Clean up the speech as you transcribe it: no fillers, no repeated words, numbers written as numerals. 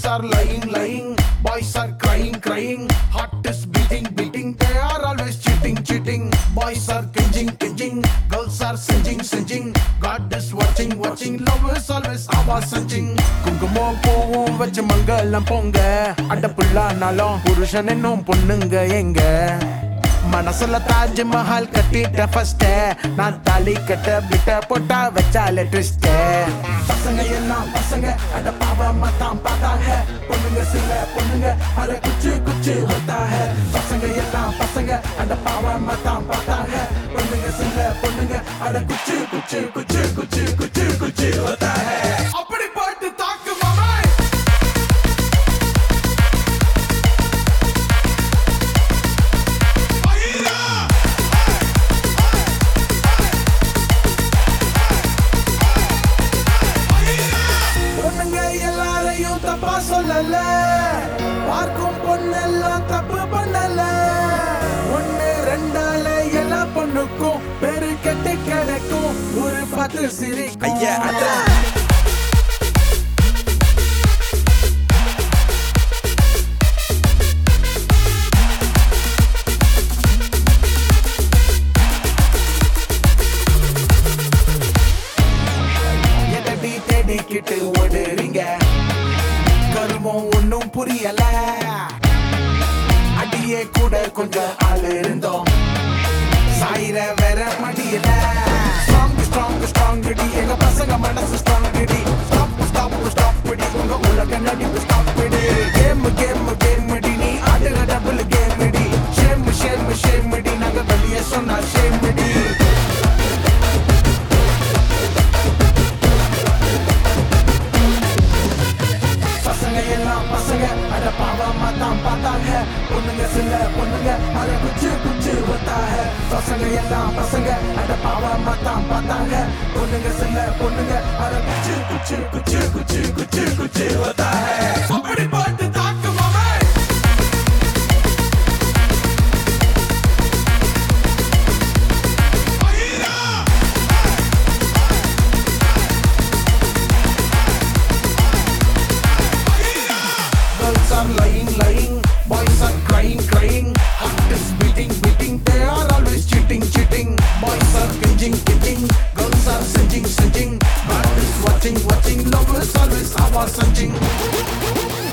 are lying. Boys are crying. Heart is beating. They are always cheating. Boys are cringing. Girls are singeing. God is watching. Love is always our searching. குங்குமம் பூவும் வச்சு மங்களம் பொங்க அட புள்ளானாலும் புருஷன் என்னும் பொண்ணுங்க எங்க மனசுல தாஜ் மஹால் கட்டிட்ட ஃபர்ஸ்ட் நான் தாலி கட்ட பிட்ட போட்டா வச்சாலே ட்விஸ்ட் பசங்க எல்லாம் பசங்க அட பாவமா தான் பார்த்தாங்க பொண்ணுங்க சில பொண்ணுங்க அட குச்சி होता है பசங்க எல்லாம் பசங்க அட பாவமா தான் பார்த்தாங்க பொண்ணுங்க சில பொண்ணுங்க அட குச்சி होता है அப்படி பாட்டு தாக்கு மாமா தப்பா சொல்லல பார்க்கும் பொண்ணெல்லாம் தப்பு பண்ணல ஒன்னு ரெண்டால எல்லா பொண்ணுக்கும் பெரு கெட்டு கிடைக்கும் ஒரு பத்து சிரிக்கும் ஐயா எதடி தேடிக்கிட்டு ஓடுறீங்க கருமம் ஒன்னும் புரியல அடியே கூட கொஞ்சம் ஆள் இருந்தோம் சாயிர வேற மடியல ஸ்ட்ராங் டி எங்க பசங்க மனசு ஸ்ட்ராங் டி ஸ்டாப் டி உங்க உலக நடிப்பு ஸ்டாப் டி கேம் டி நீ ஆடுற டபுள் கேம் டி ஷேம் டி நாங்க வெளியே சொன்னா ஷேம் டி பசங்க அட பாவமா தான் பார்த்தாங்க பொண்ணுங்க சில பொண்ணுங்க அட குச்சி होता है பசங்க எல்லாம் பசங்க அட பாவமா தான் பார்த்தாங்க பொண்ணுங்க சில பொண்ணுங்க அட குச்சி होता है அப்படி பாட்டு தாக்கு மாமா are lying. Boys are crying. Heart is beating. They are always cheating. Boys are cringing. Girls are singeing. God is watching. Love is always our searching.